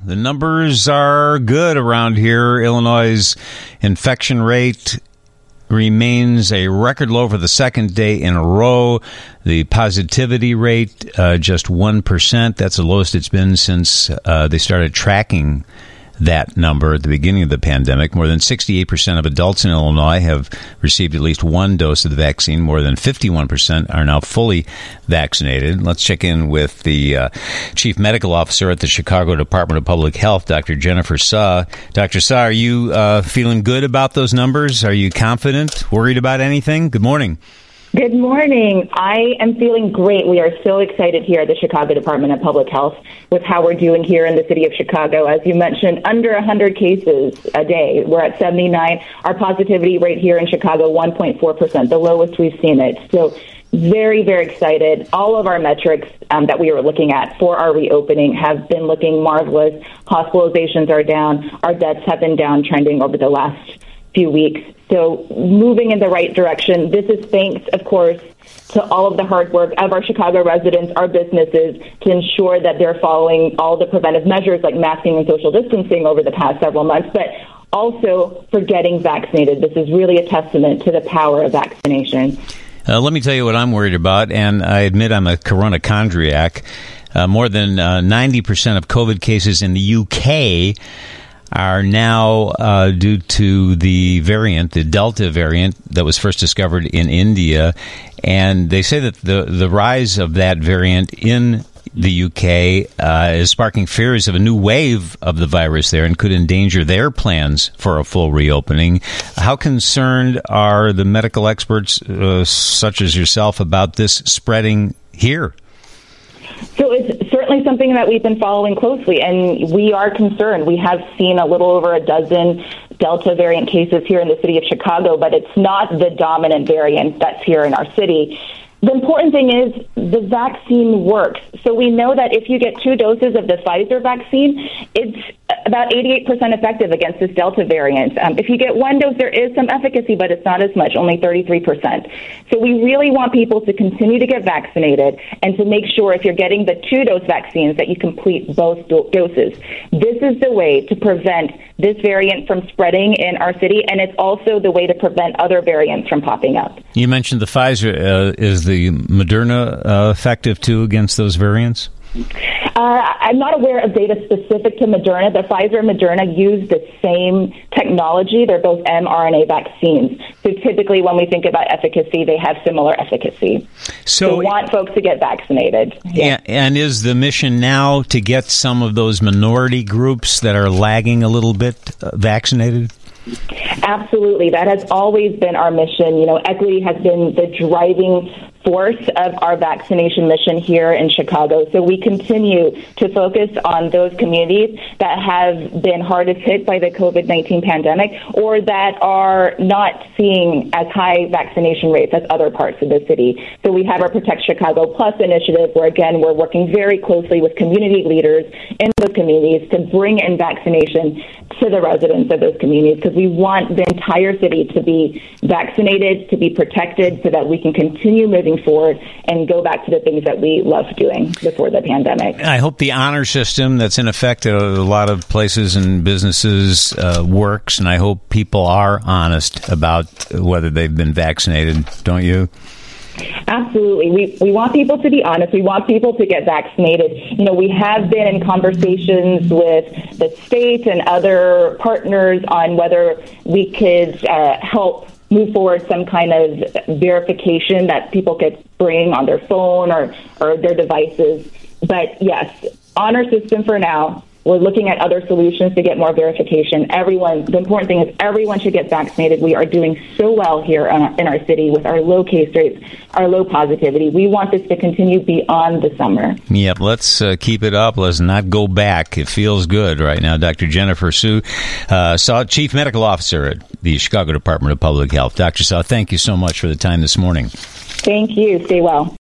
The numbers are good around here. Illinois' infection rate remains a record low for the second day in a row. The positivity rate, just 1%. That's the lowest it's been since they started tracking that number at the beginning of the pandemic. More than 68% of adults in Illinois have received at least one dose of the vaccine. More than 51% are now fully vaccinated. Let's check in with the Chief Medical Officer at the Chicago Department of Public Health, Dr. Jennifer Suh. Dr. Suh, are you feeling good about those numbers? Are you confident? Worried about anything? Good morning. Good morning. I am feeling great. We are so excited here at the Chicago Department of Public Health with how we're doing here in the city of Chicago. As you mentioned, under 100 cases a day. We're at 79. Our positivity rate here in Chicago, 1.4%, the lowest we've seen it. So very, very excited. All of our metrics that we were looking at for our reopening have been looking marvelous. Hospitalizations are down. Our deaths have been downtrending over the last few weeks. So moving in the right direction. This is thanks, of course, to all of the hard work of our Chicago residents, our businesses, to ensure that they're following all the preventive measures like masking and social distancing over the past several months, but also for getting vaccinated. This is really a testament to the power of vaccination. Let me tell you what I'm worried about, and I admit I'm a coronachondriac. More than 90% of COVID cases in the UK are now due to the variant, the Delta variant that was first discovered in India. And they say that the rise of that variant in the UK is sparking fears of a new wave of the virus there and could endanger their plans for a full reopening. How concerned are the medical experts, such as yourself, about this spreading here? So it's certainly something that we've been following closely, and we are concerned. We have seen a little over a dozen Delta variant cases here in the city of Chicago, but it's not the dominant variant that's here in our city. The important thing is the vaccine works. So we know that if you get 2 doses of the Pfizer vaccine, it's about 88% effective against this Delta variant. If you get 1 dose, there is some efficacy, but it's not as much, only 33%. So we really want people to continue to get vaccinated and to make sure if you're getting the 2-dose vaccines that you complete both doses. This is the way to prevent this variant from spreading in our city, and it's also the way to prevent other variants from popping up. You mentioned the Pfizer. Is the Moderna effective, too, against those variants? I'm not aware of data specific to Moderna. The Pfizer and Moderna use the same technology. They're both mRNA vaccines. So typically when we think about efficacy, they have similar efficacy. So we want folks to get vaccinated. Yeah. And is the mission now to get some of those minority groups that are lagging a little bit vaccinated? Absolutely. That has always been our mission. You know, equity has been the driving force of our vaccination mission here in Chicago. So we continue to focus on those communities that have been hardest hit by the COVID-19 pandemic or that are not seeing as high vaccination rates as other parts of the city. So we have our Protect Chicago Plus initiative where, again, we're working very closely with community leaders in those communities to bring in vaccination to the residents of those communities because we want the entire city to be vaccinated, to be protected so that we can continue moving forward and go back to the things that we loved doing before the pandemic. I hope the honor system that's in effect at a lot of places and businesses works, and I hope people are honest about whether they've been vaccinated, don't you? Absolutely. We want people to be honest. We want people to get vaccinated. You know, we have been in conversations with the state and other partners on whether we could help move forward some kind of verification that people could bring on their phone or their devices. But yes, honor system for now. We're looking at other solutions to get more verification. The important thing is everyone should get vaccinated. We are doing so well here in our city with our low case rates, our low positivity. We want this to continue beyond the summer. Yep, let's keep it up. Let's not go back. It feels good right now. Dr. Jennifer Suh, Chief Medical Officer at the Chicago Department of Public Health. Dr. Suh, thank you so much for the time this morning. Thank you. Stay well.